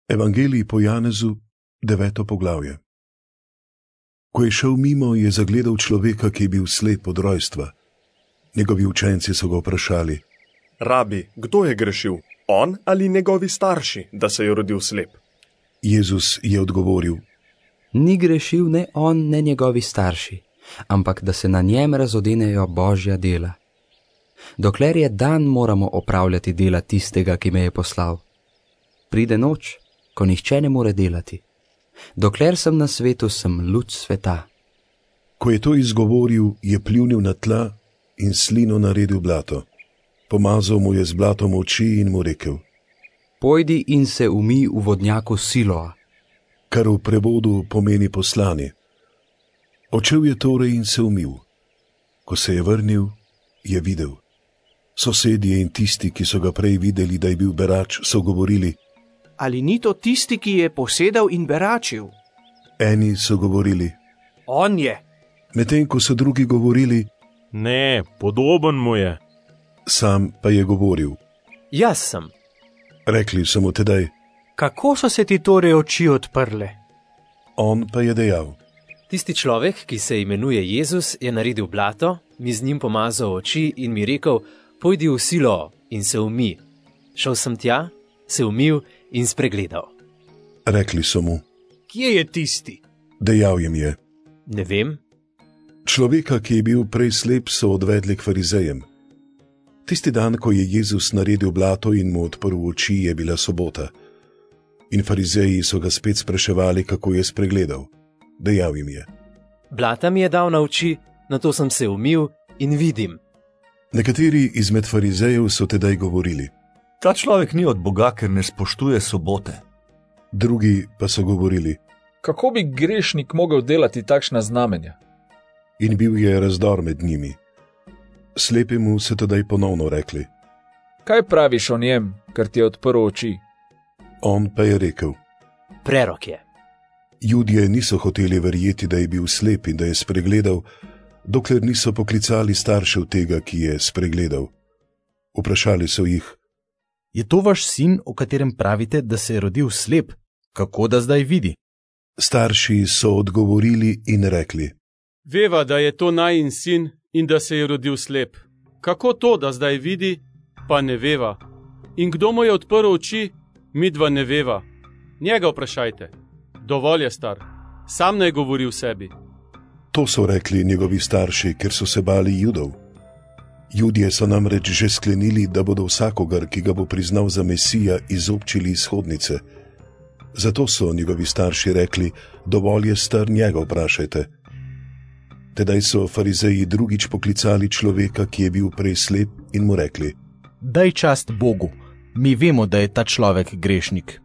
Evangelij po Janezu, 9. poglavje. Ko je šel mimo, je zagledal človeka, ki je bil slep od rojstva. Njegovi učenci so ga vprašali: Rabi, kdo je grešil, on ali njegovi starši, da se je rodil slep? Jezus je odgovoril: Ni grešil ne on, ne njegovi starši, ampak da se na njem razodenejo Božja dela. Dokler je dan, moramo opravljati dela tistega, ki me je poslal. Pride noč, ko nihče ne more delati. Dokler sem na svetu, sem luč sveta. Ko je to izgovoril, je pljunil na tla in slino naredil blato. Pomazal mu je z blatom oči in mu rekel: Pojdi in se umij v vodnjaku Siloa. Kar v prevodu pomeni poslani. Odšel je torej in se umil. Ko se je vrnil, je videl. Sosedje in tisti, ki so ga prej videli, da je bil berač, so govorili: Ali ni to tisti, ki je posedal in beračil? Eni so govorili: On je. Medtem ko so drugi govorili: Ne, podoben mu je. Sam pa je govoril: Jaz sem. Rekli so mu tedaj: Kako so se ti torej oči odprle? On pa je dejal: Tisti človek, ki se imenuje Jezus, je naredil blato, mi z njim pomazal oči in mi rekel: Pojdi v Silo in se umij. Šel sem tja, se umil in spregledal. Rekli so mu: Kje je tisti? Dejal jim je: Ne vem. Človeka, ki je bil prej slep, so odvedli k farizejem. Tisti dan, ko je Jezus naredil blato in mu odprl oči, je bila sobota. In farizeji so ga spet spraševali, kako je spregledal. Dejal jim je: Blata mi je dal na oči, nato sem se umil in vidim. Nekateri izmed farizejev so tedaj govorili: Ta človek ni od Boga, ker ne spoštuje sobote. Drugi pa so govorili: Kako bi grešnik mogel delati takšna znamenja? In bil je razdor med njimi. Slepemu so tedaj ponovno rekli: Kaj praviš o njem, ker ti je odprl oči? On pa je rekel: Prerok je. Judje niso hoteli verjeti, da je bil slep in da je spregledal, dokler niso poklicali staršev tega, ki je spregledal. Vprašali so jih: Je to vaš sin, o katerem pravite, da se je rodil slep? Kako da zdaj vidi? Starši so odgovorili in rekli: Veva, da je to najin sin in da se je rodil slep. Kako to, da zdaj vidi, pa ne veva? In kdo mu je odprl oči, midva ne veva. Njega vprašajte. Dovolj je star, sam naj govori v sebi. To so rekli njegovi starši, ker so se bali Judov. Judje so namreč že sklenili, da bodo vsakogar, ki ga bo priznal za Mesija, izobčili iz hodnice. Zato so njegovi starši rekli: Dovolj je star, njega vprašajte. Tedaj so farizeji drugič poklicali človeka, ki je bil prej slep, in mu rekli: Daj čast Bogu, mi vemo, da je ta človek grešnik.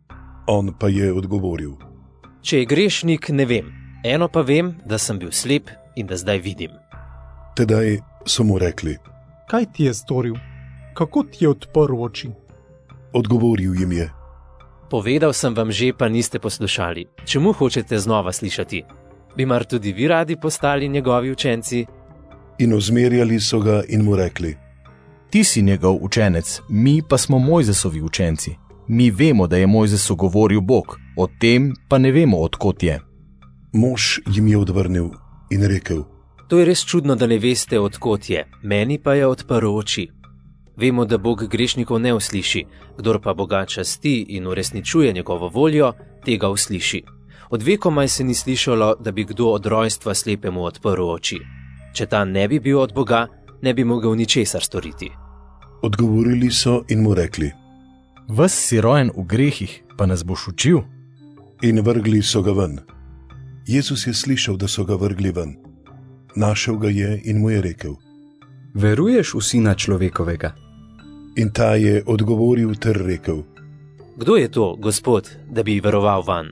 On pa je odgovoril: Če je grešnik, ne vem. Eno pa vem, da sem bil slep in da zdaj vidim. Tedaj so mu rekli: Kaj ti je storil? Kako ti je odprl oči? Odgovoril jim je: Povedal sem vam že, pa niste poslušali. Čemu hočete znova slišati? Bi mar tudi vi radi postali njegovi učenci? In ozmerjali so ga in mu rekli: Ti si njegov učenec, mi pa smo Mojzesovi učenci. Mi vemo, da je Mojzesu govoril Bog, o tem pa ne vemo, od kod je. Mož jim je odvrnil in rekel: To je res čudno, da ne veste, od kod je. Meni pa je odprl oči. Vemo, da Bog grešnikov ne usliši, kdor pa Boga časti in uresničuje njegovo voljo, tega usliši. Od vekomaj se ni slišalo, da bi kdo od rojstva slepemu odprl oči. Če ta ne bi bil od Boga, ne bi mogel ničesar storiti. Odgovorili so in mu rekli: Ves si rojen v grehih, pa nas boš učil? In vrgli so ga ven. Jezus je slišal, da so ga vrgli ven. Našel ga je in mu je rekel: Veruješ v Sina človekovega? In ta je odgovoril ter rekel: Kdo je to, Gospod, da bi veroval van?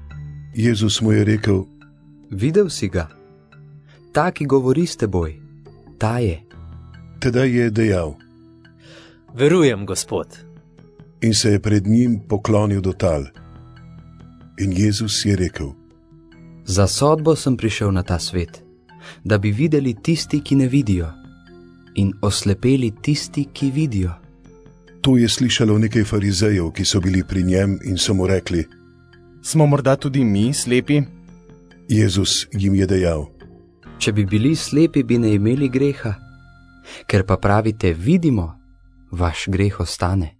Jezus mu je rekel: Videl si ga. Ta, ki govori s teboj, ta je. Tedaj je dejal: Verujem, Gospod. In se je pred njim poklonil do tal. In Jezus je rekel: Za sodbo sem prišel na ta svet, da bi videli tisti, ki ne vidijo, in oslepeli tisti, ki vidijo. To je slišalo nekaj farizejev, ki so bili pri njem in so mu rekli: Smo morda tudi mi slepi? Jezus jim je dejal: Če bi bili slepi, bi ne imeli greha. Ker pa pravite, vidimo, vaš greh ostane.